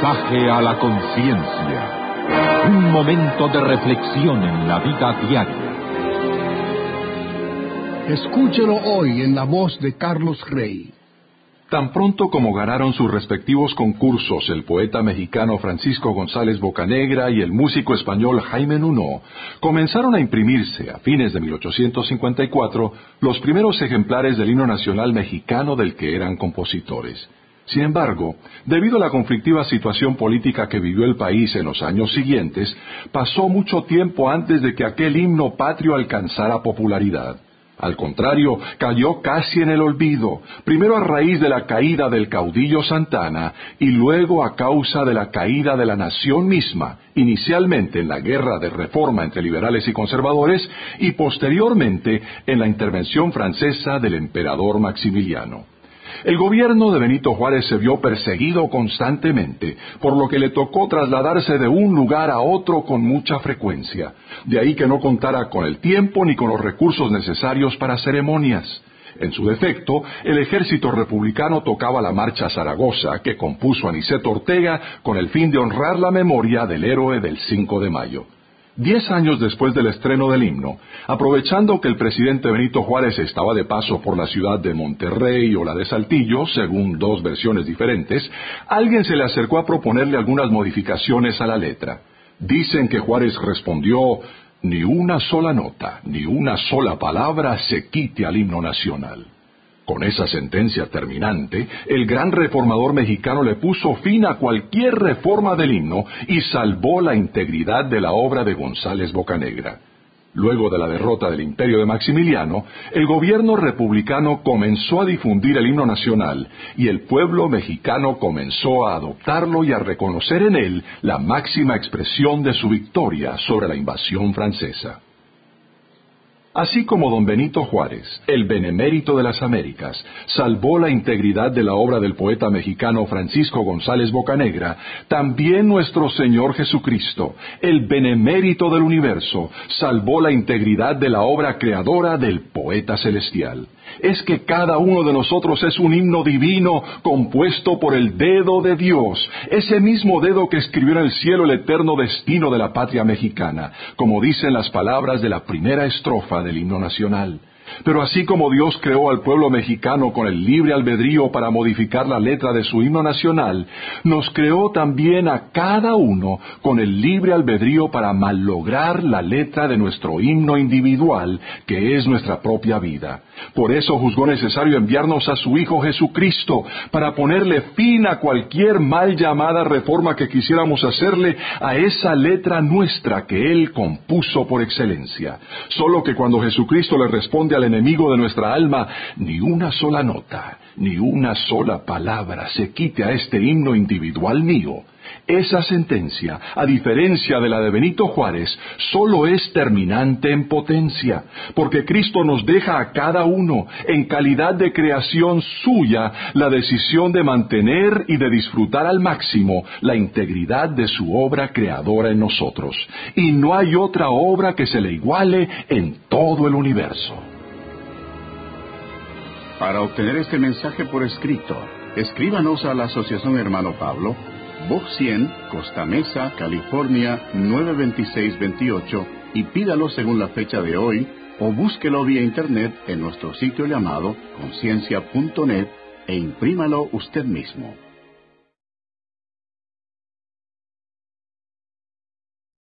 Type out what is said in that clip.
mensaje a la conciencia. Un momento de reflexión en la vida diaria. Escúchelo hoy en la voz de Carlos Rey. Tan pronto como ganaron sus respectivos concursos el poeta mexicano Francisco González Bocanegra y el músico español Jaime Nuno, comenzaron a imprimirse, a fines de 1854, los primeros ejemplares del himno nacional mexicano del que eran compositores. Sin embargo, debido a la conflictiva situación política que vivió el país en los años siguientes, pasó mucho tiempo antes de que aquel himno patrio alcanzara popularidad. Al contrario, cayó casi en el olvido, primero a raíz de la caída del caudillo Santana y luego a causa de la caída de la nación misma, inicialmente en la guerra de reforma entre liberales y conservadores y posteriormente en la intervención francesa del emperador Maximiliano. El gobierno de Benito Juárez se vio perseguido constantemente, por lo que le tocó trasladarse de un lugar a otro con mucha frecuencia. De ahí que no contara con el tiempo ni con los recursos necesarios para ceremonias. En su defecto, el ejército republicano tocaba la marcha a Zaragoza, que compuso Aniceto Ortega con el fin de honrar la memoria del héroe del 5 de mayo. 10 años después del estreno del himno, aprovechando que el presidente Benito Juárez estaba de paso por la ciudad de Monterrey o la de Saltillo, según dos versiones diferentes, alguien se le acercó a proponerle algunas modificaciones a la letra. Dicen que Juárez respondió: ni una sola nota, ni una sola palabra se quite al himno nacional. Con esa sentencia terminante, el gran reformador mexicano le puso fin a cualquier reforma del himno y salvó la integridad de la obra de González Bocanegra. Luego de la derrota del imperio de Maximiliano, el gobierno republicano comenzó a difundir el himno nacional y el pueblo mexicano comenzó a adoptarlo y a reconocer en él la máxima expresión de su victoria sobre la invasión francesa. Así como don Benito Juárez, el benemérito de las Américas, salvó la integridad de la obra del poeta mexicano Francisco González Bocanegra, también nuestro Señor Jesucristo, el benemérito del universo, salvó la integridad de la obra creadora del poeta celestial. Es que cada uno de nosotros es un himno divino compuesto por el dedo de Dios, ese mismo dedo que escribió en el cielo el eterno destino de la patria mexicana, como dicen las palabras de la primera estrofa del himno nacional. Pero así como Dios creó al pueblo mexicano con el libre albedrío para modificar la letra de su himno nacional, nos creó también a cada uno con el libre albedrío para malograr la letra de nuestro himno individual, que es nuestra propia vida. Por eso juzgó necesario enviarnos a su Hijo Jesucristo, para ponerle fin a cualquier mal llamada reforma que quisiéramos hacerle a esa letra nuestra que Él compuso por excelencia. Solo que cuando Jesucristo le responde al enemigo de nuestra alma, ni una sola nota, ni una sola palabra se quite a este himno individual mío, esa sentencia, a diferencia de la de Benito Juárez, solo es terminante en potencia, porque Cristo nos deja a cada uno, en calidad de creación suya, la decisión de mantener y de disfrutar al máximo la integridad de su obra creadora en nosotros. Y no hay otra obra que se le iguale en todo el universo. Para obtener este mensaje por escrito, escríbanos a la Asociación Hermano Pablo, Box 100, Costa Mesa, California, 92628, y pídalo según la fecha de hoy, o búsquelo vía internet en nuestro sitio llamado conciencia.net e imprímalo usted mismo.